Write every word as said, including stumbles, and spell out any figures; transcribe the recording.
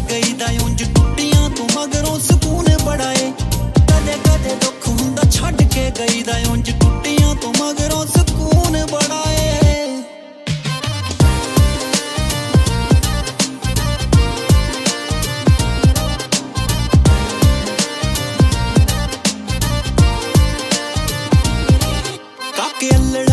गई दा उंज टुटियां तू मगरों सुकून बड़ा ए कदे कदे दुख हुंदा छड्ड के गई दा उंज टुटियां तू मगरों सुकून बड़ा ए काके अल्लड़